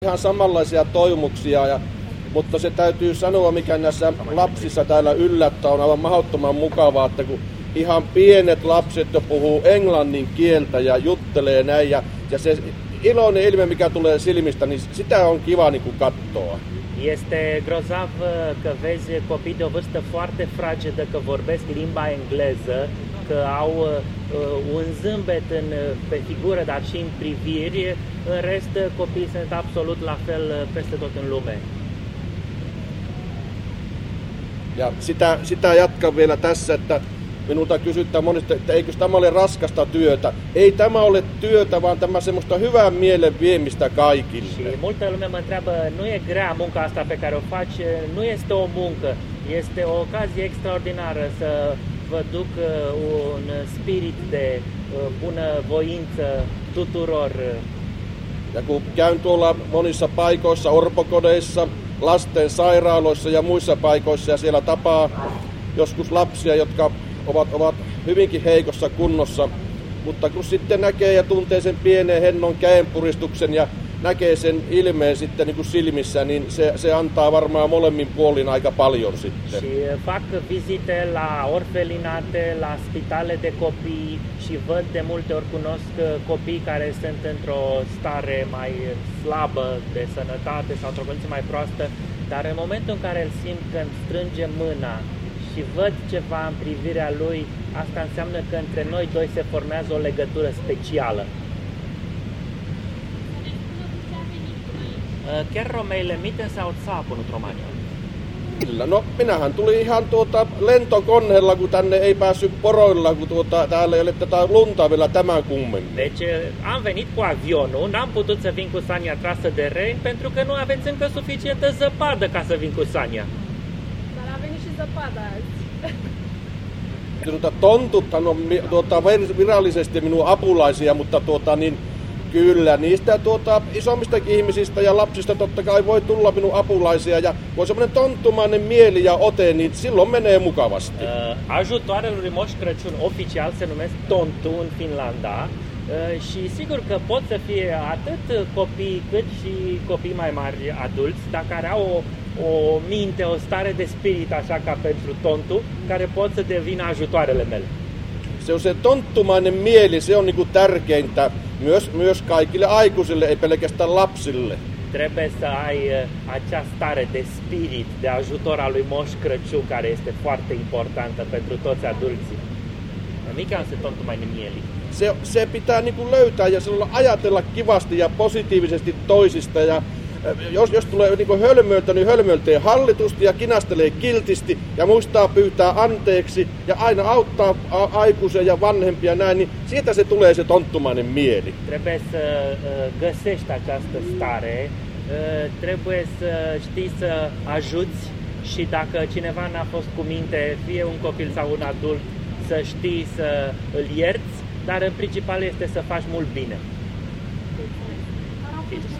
Ihan samanlaisia toivomuksia, mutta se täytyy sanoa, mikä näissä lapsissa täällä yllättää, on aivan mahdottoman mukavaa, että kun ihan pienet lapset jo puhuu englannin kieltä ja juttelee näin, ja se iloinen ilme, mikä tulee silmistä, niin sitä on kiva niin kuin katsoa. Este grozav că vezi copii de o vârstă foarte fragedă că vorbesc limba engleză, că au un zâmbet pe figură, dar și în priviri. În rest, copiii sunt absolut la fel peste tot în lume. Ja sitä jatkan vielä tässä, että minulta kysytään monesti, että eikö tämä ole raskasta työtä. Ei tämä ole työtä, vaan tämä semmoista hyvän mielen viemistä kaikille. Și multă lume mă întreabă, nu e grea munca asta pe care o faci, nu este o muncă, este o ocazie extraordinară să vă duc un spirit de bunăvoință tuturor. Ja kun käyn tuolla monissa paikoissa, orpokodeissa, lasten sairaaloissa ja muissa paikoissa, ja siellä tapaa joskus lapsia, jotka ovat hyvinkin heikossa kunnossa, mutta kun sitten näkee ja tuntee sen pienen hennon käenpuristuksen ja näkee sen ilmeen sitten niin kuin silmissä, niin se antaa varmaan molemmin puolin aika paljon sitten. Și fac vizite la orfelinate, la spitale de copii și văd de multe ori, cunosc copii care sunt într-o stare mai slabă de sănătate sau într-o condiție mai proastă, dar în momentul în care îl simt că îmi strânge mâna și văd ceva în privirea lui, asta înseamnă că între noi doi se formează o legătură specială. Kerro meille, miten sä oot saapunut Romaniaan? Kyllä, no minähän tulin ihan lentokoneella, kun tänne ei päässyt poroilla, kun täällä ei ole tätä lunta vielä tämän kummemmin. Deci am venit cu avionul, n-am putut să vin cu sania trasă de ren pentru că nu aveți încă suficientă zăpadă ca să vin cu sania. Dar a venit și zăpada azi. Tontuthan on virallisesti minun apulaisia, mutta niin kyllä niistä isommistakin ihmisistä ja lapsista totta kai voi tulla minun apulaisia, ja kun on semmoinen tonttumainen mieli ja ote, niin silloin menee mukavasti. Ajutoarele lui Moș Crăciun oficial se numesc Tontu în Finlanda și sigur că pot să fie atât copii cât și copii mai mari adulți, dar care au o minte, o stare de spirit așa ca pentru Tontu, care pot să devină ajutoarele mele. Se on se tonttumainen mieli, se on niinku tärkeintä myös kaikille aikuisille, ei pelkästään lapsille. Trebuie să ai acea stare de spirit, de ajutor al lui Moș Crăciun, care este foarte importantă pentru toți adulții. Mikä on se tonttumainen mieli? Se pitää niinku löytää ja ajatella kivasti ja positiivisesti toisista, ja jos tulee niin hölmöltä, niin hölmöltee hallitusti ja kinastelee kiltisti ja muistaa pyytää anteeksi ja aina auttaa aikuisia ja vanhempia näin, niin siitä se tulee se tonttumainen mieli. Trebuie să găsești această stare, trebuie să știi să ajuți și dacă cineva n-a fost cu minte, fie un copil sau un adult, să știi să îl ierți, dar în principal este să faci mult bine.